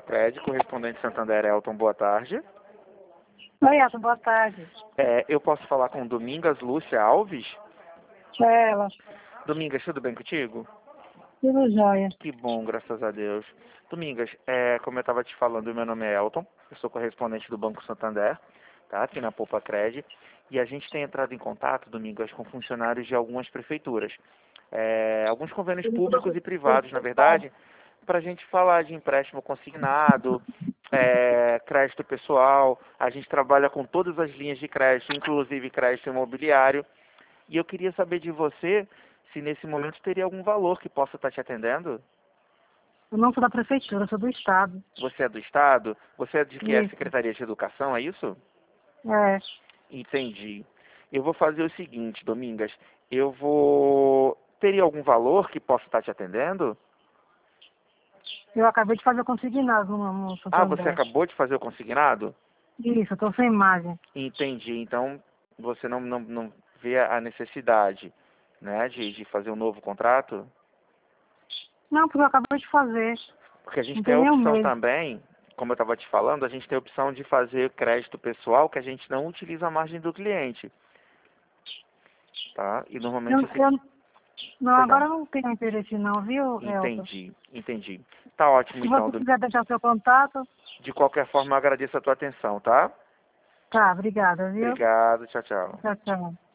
Cred, correspondente Santander Elton, boa tarde. Oi, Elton, boa tarde. Eu posso falar com Domingas Lúcia Alves? É ela. Domingas, tudo bem contigo? Tudo jóia. Que bom, graças a Deus. Domingas, como eu estava te falando, meu nome é Elton, eu sou correspondente do Banco Santander, tá? Aqui na Poupa Cred, e a gente tem entrado em contato, Domingas, com funcionários de algumas prefeituras. Alguns convênios públicos e privados, na verdade, para a gente falar de empréstimo consignado, crédito pessoal. A gente trabalha com todas as linhas de crédito, inclusive crédito imobiliário. E eu queria saber de você se nesse momento teria algum valor que possa estar te atendendo. Eu não sou da prefeitura, sou do estado. Você é do Estado? Você é de que é a Isso. Secretaria de Educação, é isso? É. Entendi. Eu vou fazer o seguinte, Domingas. Teria algum valor que possa estar te atendendo? Eu acabei de fazer o consignado no Ah, você Santander. acabou de fazer o consignado? Isso, eu tô sem imagem. Entendi. Então, você não vê a necessidade, né, de fazer um novo contrato? Não, porque eu acabei de fazer. Porque a gente Não tem tem a nem um opção mês. também, como eu estava te falando, a gente tem a opção de fazer crédito pessoal que a gente não utiliza a margem do cliente, tá? E Eu, normalmente assim... eu, não, Pois agora não. eu não tenho interesse não, viu, Elton? Entendi. Tá ótimo Se então. você quiser deixar seu contato, De qualquer forma, eu agradeço a tua atenção, tá? tá, obrigada, viu? Obrigado, tchau, tchau. Tchau, tchau.